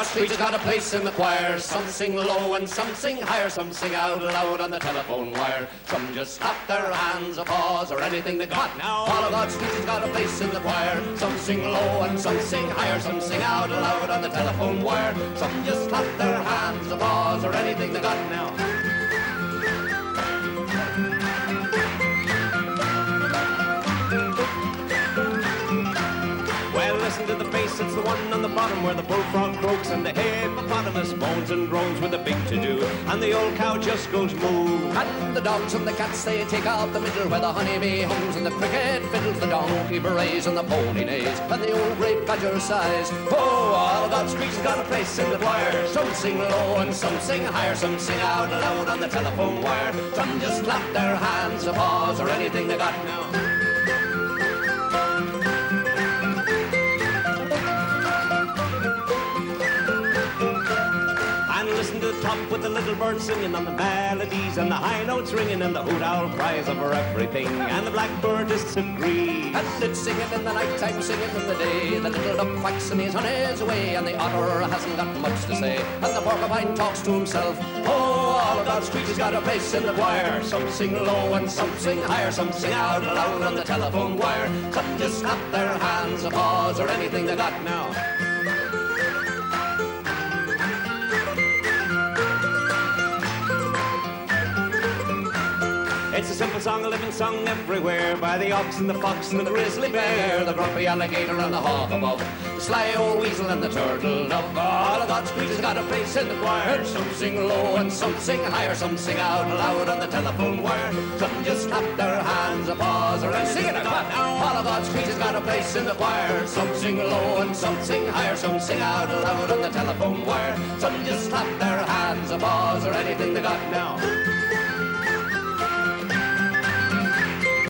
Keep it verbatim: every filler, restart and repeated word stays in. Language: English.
Street has got a place in the choir. Some sing low and some sing higher. Some sing out loud on the telephone wire. Some just clap their hands, applause, or anything they got. Now all of God Street has got a place in the choir. Some sing low and some sing higher. Some sing out loud on the telephone wire. Some just clap their hands, applause, or anything they got now. Listen to the bass, it's the one on the bottom where the bullfrog croaks and the hippopotamus moans and groans with a big to-do, and the old cow just goes moo. And the dogs and the cats, they take out the middle where the honeybee hums and the cricket fiddles, the donkey brays and the pony neighs, and the old great badger sighs. Oh, all of God's creatures got a place in the choir. Some sing low and some sing higher. Some sing out loud on the telephone wire. Some just clap their hands, applause, or anything they got now. Listen to the top with the little bird singing on the melodies and the high notes ringing and the hoot owl cries over everything and the blackbirdists agree. And it's singing in the night time, singing in the day. The little duck quacks and he's on his way, and the otter hasn't got much to say, and the porcupine talks to himself. Oh, all of God's creatures got a place in the choir. Some sing low and some sing higher. Some sing out loud on the telephone wire. Some just clap their hands, applause, or anything they got now. It's a simple song, a living song everywhere, by the ox and the fox and the grizzly bear, the grumpy alligator and the hawk above, the sly old weasel and the turtle dove. All of God's creatures got a place in the choir. Some sing low and some sing higher. Some sing out loud on the telephone wire. Some just clap their hands, applause, or sing it again. All of God's creatures got a place in the choir. Some sing low and some sing higher. Some sing out loud on the telephone wire. Some just clap their hands, applause, or anything they got now.